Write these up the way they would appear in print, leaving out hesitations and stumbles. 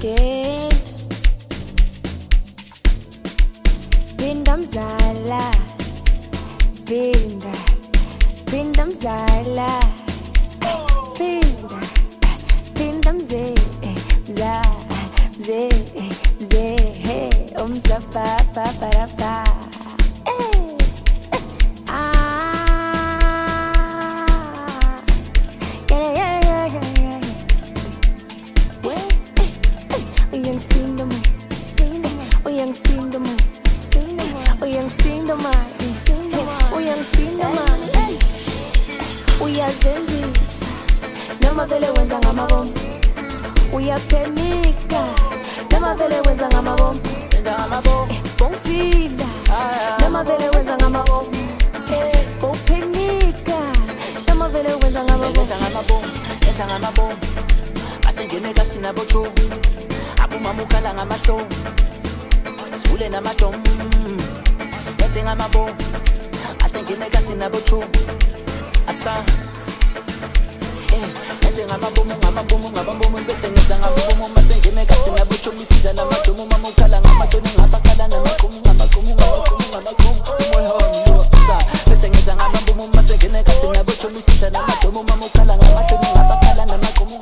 again. Pinda mzala, pinda mzala, pinda mze, umza pa para pa. Uyazenzisa noma vele wenza ngamabomu, uyaphenika noma vele wenza ngamabomu, bongifila noma vele wenza ngamabomu, bophenika noma vele wenza ngamabomu, asengeneka sinabotsho abumamukala ngamasho sivule namadomu yenze ngamabomu asengeneka sinabotsho asa yenze ngamabomu bese ngenza ngamabomu masengeneka sinabotsho misiza namadomu mamukala ngamasoni ngabakala namagumu moyo asa bese ngenza ngamabomu masengeneka sinabotsho misiza namadomu mamukala ngamasoni ngabakala namagumu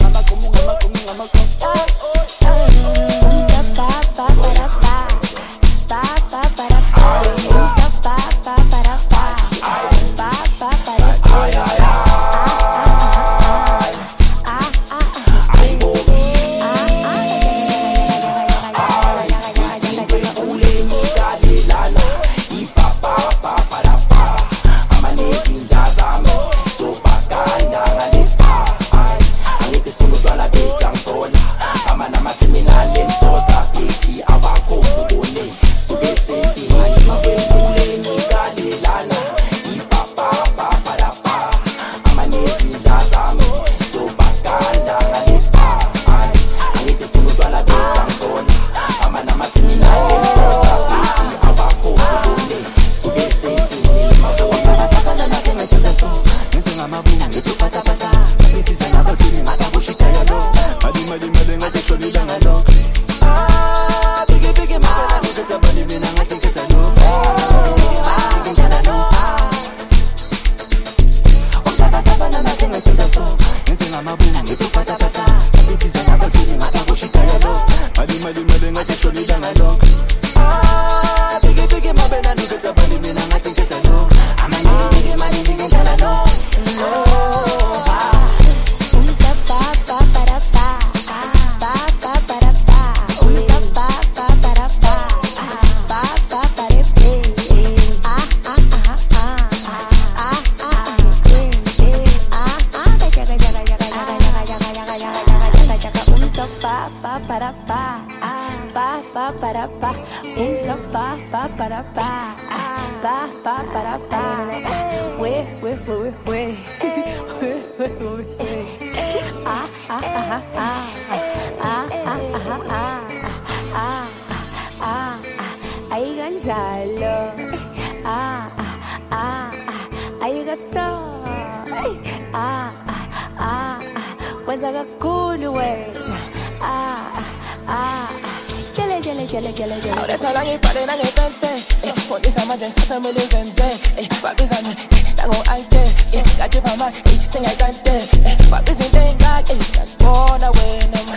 Ahora esa la para na pense, por esa madre se me le sense, papi sana, tango aite, gaje fama, sen ai cante, papi sen tenga, bona buena